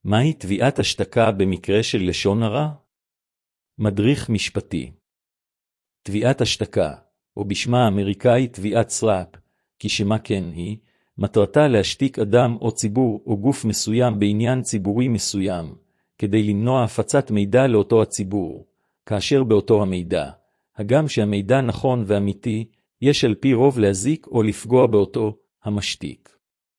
מהי תביעת השתקה במקרה של לשון הרע? מדריך משפטי. תביעת השתקה, או בשמה האמריקאי תביעת סראפ, כשמה כן היא, מטרתה להשתיק אדם או ציבור או גוף מסוים בעניין ציבורי מסוים, כדי למנוע הפצת מידע לאותו הציבור, כאשר באותו המידע, הגם שהמידע נכון ואמיתי, יש על פי רוב להזיק או לפגוע באותו המשתיק.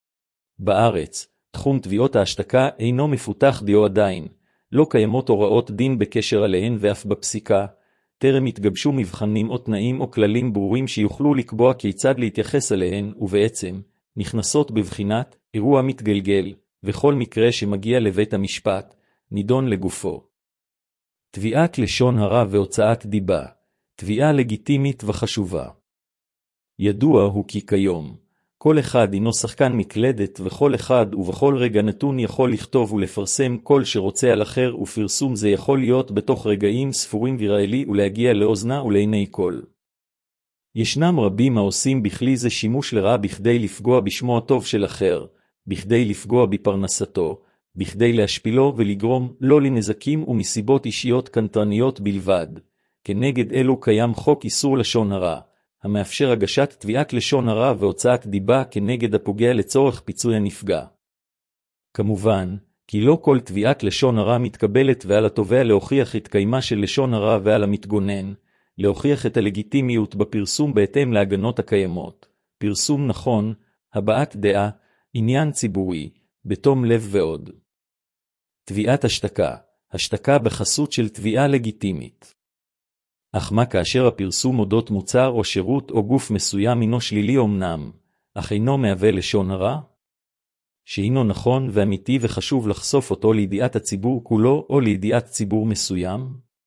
בארץ, תחום תביעות ההשתקה אינו מפותח דיו עדיין, לא קיימות הוראות דין בקשר עליהן ואף בפסיקה, טרם התגבשו מבחנים או תנאים או כללים ברורים שיוכלו לקבוע כיצד להתייחס אליהן, ובעצם, נכנסות בבחינת אירוע מתגלגל, וכל מקרה שמגיע לבית המשפט, נידון לגופו. תביעת לשון הרע והוצאת דיבה, תביעה לגיטימית וחשובה. ידוע הוא כי כיום, כל אחד הינו שחקן מקלדת וכל אחד ובכל רגע נתון יכול לכתוב ולפרסם כל שרוצה על אחר, ופרסום זה יכול להיות בתוך רגעים ספורים ויראלי ולהגיע לאוזנה ולעיני כל. ישנם רבים העושים בכלי זה שימוש לרעה בכדי לפגוע בשמו הטוב של אחר, בכדי לפגוע בפרנסתו, בכדי להשפילו ולגרום לא לנזקים ומסיבות אישיות קנטרניות בלבד. כנגד אלו קיים חוק איסור לשון הרע, המאפשר הגשת תביעת לשון הרע והוצאת דיבה כנגד הפוגע לצורך פיצוי הנפגע. כמובן, כי לא כל תביעת לשון הרע מתקבלת, ועל התובע להוכיח התקיימה של לשון הרע ועל המתגונן, להוכיח את הלגיטימיות בפרסום בהתאם להגנות הקיימות, פרסום נכון, הבעת דעה, עניין ציבורי, בתום לב ועוד. תביעת השתקה, השתקה בחסות של תביעה לגיטימית. אך מה כאשר הפרסום אודות מוצר או שירות או גוף מסוים הינו שלילי אמנם, אך אינו מהווה לשון הרע? שהינו נכון ואמיתי וחשוב לחשוף אותו לידיעת הציבור כולו או לידיעת ציבור מסוים?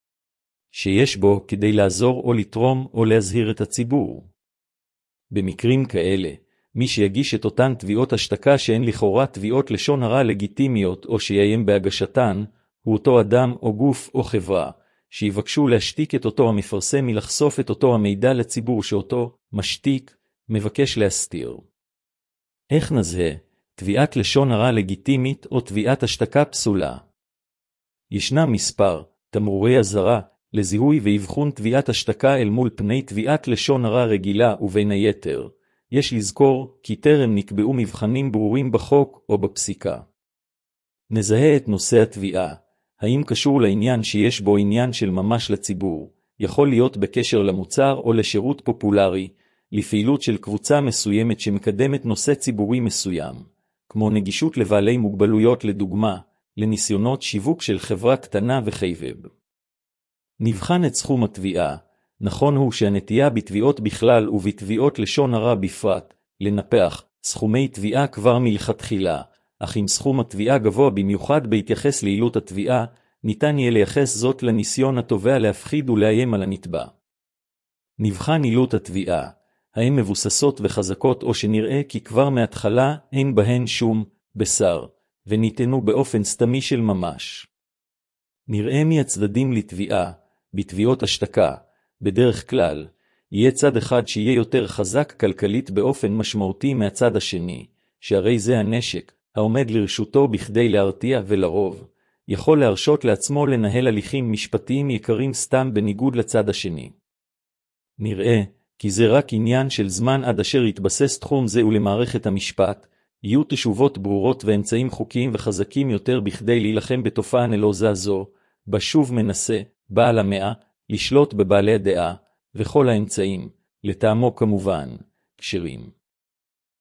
שיש בו כדי לעזור או לתרום או להזהיר את הציבור. במקרים כאלה, מי שיגיש את אותן תביעות השתקה שהן לכאורה תביעות לשון הרע לגיטימיות או שיאיים בהגשתן, הוא אותו אדם או גוף או חברה, שיבקשו להשתיק את אותו המפרסם מלחשוף את אותו המידע לציבור שאותו משתיק מבקש להסתיר. איך נזהה תביעת לשון הרע לגיטימית או תביעת השתקה פסולה? ישנם מספר תמרורי אזהרה לזיהוי ואבחון תביעת השתקה אל מול פני תביעת לשון הרע רגילה, ובין היתר, יש לזכור כי טרם נקבעו מבחנים ברורים בחוק או בפסיקה. נזהה את נושא התביעה, האם קשור לעניין שיש בו עניין של ממש לציבור, יכול להיות בקשר למוצר או לשירות פופולרי, לפעילות של קבוצה מסוימת שמקדמת נושא ציבורי מסוים, כמו נגישות לבעלי מוגבלויות לדוגמה, לניסיונות שיווק של חברה קטנה וחייבב. נבחן את סכום התביעה. נכון הוא שהנטייה בתביעות בכלל ובתביעות לשון הרע בפרט, לנפח סכומי תביעה כבר מלכתחילה, אך אם סכום התביעה גבוה במיוחד בהתייחס לעילות התביעה, ניתן יהיה לייחס זאת לניסיון התובע להפחיד ולאיים על הנתבע. נבחן עילות התביעה, האם מבוססות וחזקות או שנראה כי כבר מההתחלה אין בהן שום בשר, וניתנו באופן סתמי של ממש. נראה מי הצדדים לתביעה, בתביעות השתקה, בדרך כלל, יהיה צד אחד שיהיה יותר חזק כלכלית באופן משמעותי מהצד השני, שהרי זה הנשק, העומד לרשותו בכדי להרתיע ולרוב, יכול להרשות לעצמו לנהל הליכים משפטיים יקרים סתם בניגוד לצד השני. נראה, כי זה רק עניין של זמן עד אשר יתבסס תחום זה ולמערכת המשפט, יהיו תשובות ברורות ואמצעים חוקיים וחזקים יותר בכדי להילחם בתופעה נלוזה זו, בשוב מנסה, בעל המאה, לשלוט בבעלי הדעה, וכל האמצעים, לטעמו כמובן, כשרים.